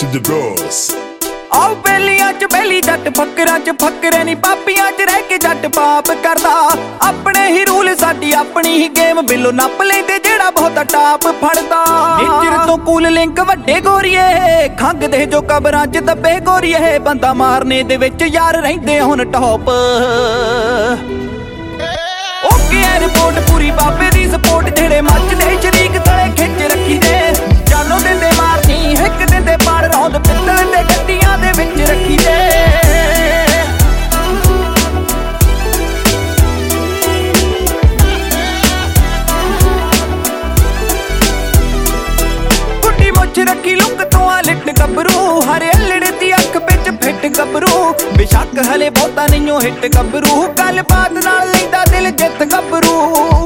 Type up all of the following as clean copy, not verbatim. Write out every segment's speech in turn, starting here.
to the boss। ਆਓ ਬੇਲੀਆਂ ਚ ਬੇਲੀ ਜੱਟ ਫੱਕਰਾਂ ਚ ਫੱਕਰੇ ਨੀ ਪਾਪੀਆਂ ਚ ਰਹਿ ਕੇ ਜੱਟ ਪਾਪ ਕਰਦਾ। ਆਪਣੇ ਹੀ ਰੂਲ ਸਾਡੀ ਆਪਣੀ ਹੀ ਗੇਮ ਬਿੱਲੋ ਨੱਪ ਲੈਂਦੇ ਜਿਹੜਾ ਬਹੁਤਾ ਟਾਪ ਫੜਦਾ। ਨੇਚਰ ਤੋਂ ਕੂਲ ਲਿੰਕ ਵੱਡੇ ਗੋਰੀਏ ਖੰਗਦੇ ਜੋ ਕਬਰਾਂ ਚ ਦੱਬੇ ਗੋਰੀਏ ਬੰਦਾ ਮਾਰਨੇ ਦੇ ਵਿੱਚ ਯਾਰ ਰਹਿੰਦੇ ਹੁਣ ਟੌਪ। ਓਕੇ ਐ ਰਿਪੋਰਟ ਪੂਰੀ ਬਾਬੇ ਦੀ ਸਪੋਰਟ ਜਿਹੜੇ ਮੱਚਦੇ ਸ਼ਰੀਕ ਤਲੇ ਖਿੱਚ ਰੱਖੀ ਦੇ ਜਾਨੋਂ ਦਿੰਦੇ ਮਾਰਨੀ ਹਿੱਕ ਦਿੰਦੇ ਪਾੜ ਰੌਂਦ ਪਿੱਤਲ ਦੇ ਗੱਡੀਆਂ ਦੇ ਵਿੱਚ ਰੱਖੀ ਦੇ। ਗੁੱਡੀ ਮੁੱਛ ਰੱਖੀ ਲੁੱਕ ਤੋਂ ਆ ਲਿਟ ਗੱਭਰੂ ਹਰੇ ਅਲੜ ਦੀ ਅੱਖ ਵਿੱਚ ਫਿੱਟ ਗੱਭਰੂ ਬੇਸ਼ੱਕ ਹਲੇ ਬਹੁਤਾ ਨਹੀਂਓ ਹਿੱਟ ਗੱਭਰੂ ਗੱਲ ਬਾਤ ਨਾਲ ਲੈਂਦਾ ਦਿਲ ਜਿੱਤ ਗੱਭਰੂ।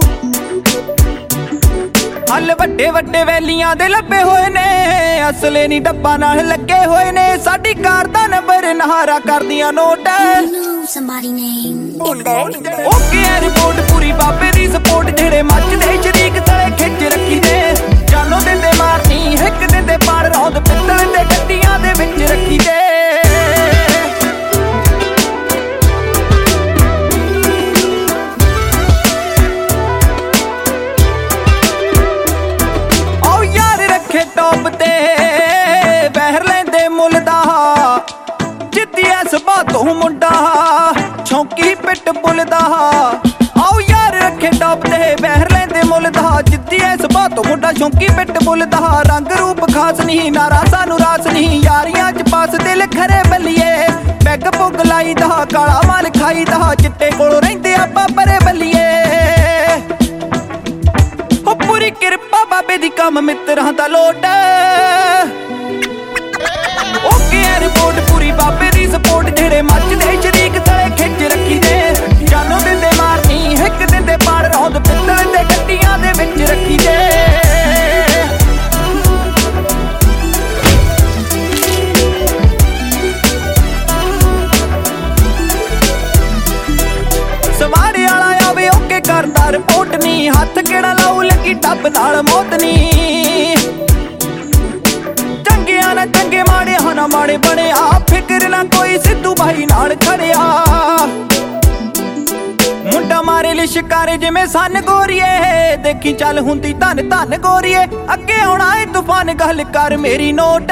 ਹੱਲ ਵੱਡੇ ਵੱਡੇ ਵੈਲੀਆਂ ਦੇ ਲੱਭੇ ਹੋਏ ਨੇ ਅਸਲੇ ਨੀ ਡੱਬਾ ਨਾਲ ਲੱਗੇ ਹੋਏ ਨੇ ਸਾਡੀ ਕਾਰ ਦਾ ਨੰਬਰ ਨਹਾਰਾ ਕਰਦੀਆਂ ਨੋਟ। ਓਕੇ ਐ ਰਿਪੋਰਟ ਪੂਰੀ ਬਾਬੇ ਦੀ ਸਪੋਰਟ ਜਿਹੜੇ ਮੱਚਦੇ ਸ਼ਰੀਕ ਤਲੇ ਖਿੱਚ ਰੱਖੀ ਦੇ ਜਾਨੋਂ ਦਿੰਦੇ ਮਾਰਨੀ ਹਿੱਕ ਦਿੰਦੇ ਪਾੜ ਰੌਂਦ ਪਿੱਤਲ ਦੇ ਗੱਡੀਆਂ ਦੇ ਵਿੱਚ ਰੱਖੀ ਦੇ। ਟੌਪ ਤੇ ਬਹਿਰ ਲੈਂਦੇ ਮੁੱਲ ਦਾ ਜਿੱਤੀ ਐ ਸੁਭਾ ਤੋਂ ਮੁੰਡਾ ਛੌਂਕੀ ਪਿੱਟ ਬੁੱਲ ਦਾ। ਆਓ ਯਾਰ ਰੱਖੇ ਟੌਪ ਤੇ ਬਹਿਰ ਲੈਂਦੇ ਮੁੱਲ ਦਾ ਜਿੱਤੀ ਐ ਸੁਭਾ ਤੋਂ ਮੁੰਡਾ ਛੌਂਕੀ ਪਿੱਟ ਬੁੱਲ ਦਾ। ਰੰਗ ਰੂਪ ਖਾਸ ਨਹੀਂ ਨਾਰਾ ਸਾਨੂੰ ਰਾਸ ਨਹੀਂ ਯਾਰੀਆਂ ਚ ਪਾਸ ਦਿਲ ਖਰੇ ਬੱਲੀਏ ਪੈਗ ਪੁੱਗ ਲਾਈ ਦਾ ਕਾਲਾ ਮਾਲ ਖਾਈ ਦਾ ਚਿੱਟੇ ਕੋਲੋਂ ਰਹਿੰਦੇ ਆਪਾਂ ਪਰੇ ਬੱਲੀਏ। ਪੂਰੀ ਕਿਰਪਾ ਬਾਬੇ ਦੀ ਕੰਮ ਮਿੱਤਰਾਂ ਦਾ ਲੋਟ। ਓਕੇ ਐ ਰਿਪੋਰਟ ਪੂਰੀ ਬਾਬੇ ਦੀ ਸਪੋਰਟ ਜਿਹੜੇ ਮੱਚਦੇ ਸ਼ਰੀਕ ਤਲੇ ਖਿੱਚ ਰੱਖੀ ਦੇ ਜਾਨੋਂ ਦਿੰਦੇ ਮਾਰਨੀ ਹਿੱਕ ਦਿੰਦੇ ਪਾੜ ਰੌਂਦ ਪਿੱਤਲ ਦੇ ਗੱਡੀਆਂ ਦੇ ਵਿੱਚ ਰੱਖੀ ਦੇ। ਸਵਾਰੇ ਵਾਲਾ ਆਵੇ ਓਕੇ ਕਰਦਾ ਰਿਪੋਰਟ ਨੀ ਹੱਥ ਕਿਹੜਾ ਲਾਉ ਲੱਗੀ ਟੱਬ ਨਾਲ ਮੌਤ ਨੀ। ਚੰਗਿਆਂ ਨਾ ਚੰਗੇ ਮਾੜਿਆਂ ਨਾ ਮਾੜੇ ਬਣਿਆ ਫਿਕਰ ਨਾ ਕੋਈ ਸਿੱਧੂ ਬਾਈ ਨਾਲ ਖੜਿਆ। ਮੁੰਡਾ ਮਾਰੇ ਲਿਸ਼ਕਾਰੇ ਜਿਵੇਂ ਸੰਨ ਗੋਰੀਏ ਦੇਖੀ ਚੱਲ ਹੁੰਦੀ ਧੰਨ ਧੰਨ ਗੋਰੀਏ ਅੱਗੇ ਆਉਣਾ ਏ ਤੂਫਾਨ ਗੱਲ ਕਰ ਮੇਰੀ ਨੋਟ।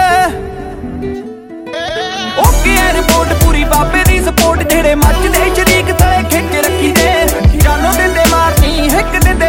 ਓਕੇ ਐ ਰਿਪੋਰਟ ਪੂਰੀ ਬਾਬੇ ਦੀ ਸਪੋਰਟ ਜਿਹੜੇ ਮੱਚਦੇ ਸ਼ਰੀਕ ਤਲੇ ਖਿੱਚ ਰੱਖੀ ਦੇ ਜਾਨੋਂ ਦਿੰਦੇ ਮਾਰਨੀ ਹਿੱਕ ਦਿੰਦੇ